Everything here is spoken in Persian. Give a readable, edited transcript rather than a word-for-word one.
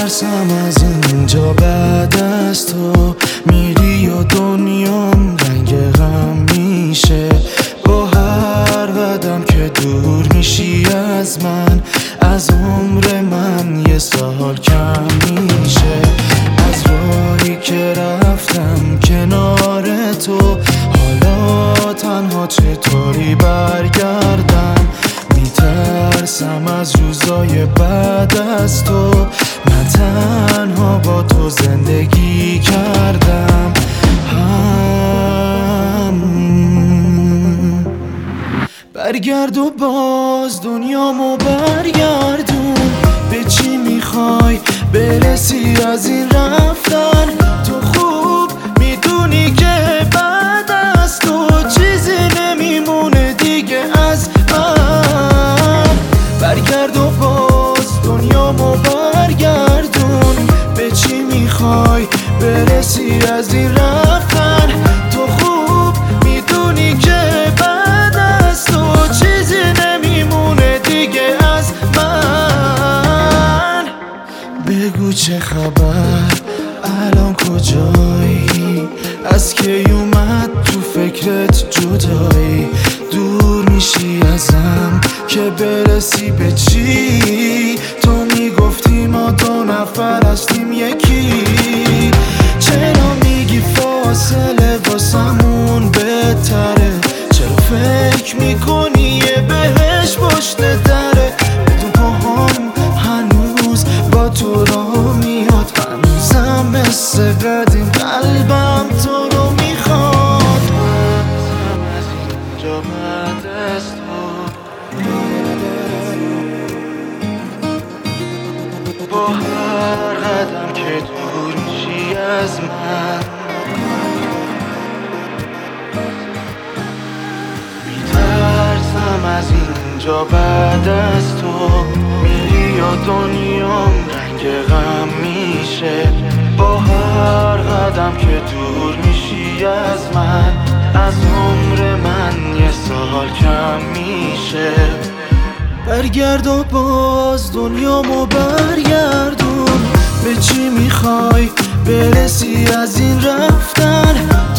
میترسم از اینجا بعد از تو میری و دنیام رنگ غم میشه. با هر قدم که دور میشی از من، از عمر من یه سال کم میشه. از راهی که رفتم کنار تو، حالا تنها چطوری برگردم؟ میترسم از روزای بعد از تو، من تنها با تو زندگی کردم. برگرد و باز دنیامو برگردون. به چی میخوای برسی از این رفتن؟ تو خوب میدونی که بعد از تو چیزی نمیمونه دیگه از من. برگرد و باز دنیامو برگردون. به چی میخوای برسی از این رفتن؟ تو خوب میدونی که بعد از تو چیزی نمیمونه دیگه از من. بگو چه خبر، الان کجایی؟ از کی اومد تو فکرت جدایی؟ دور میشی ازم که برسی به چی؟ تو میگفتی ما دو نفر هستیم یکی. چرا میگی فاصله واسمون بهتره؟ چرا فکر میکنی یه بهش پشت دره؟ بدون پاهام هنوز با تو را میاد، هنوزم مثل قدیم قلبم تو رو میخواد. از اینجا بعد از تو، با هر قدم که دور میشی از من، میترسم از اینجا بعد از تو میری و دنیام رنگ غم میشه. با هر قدم که دور میشی از من، از عمر من یه سال کم میشه. برگرد و باز دنیامو برگردون. به چی میخوای برسی از این رفتن؟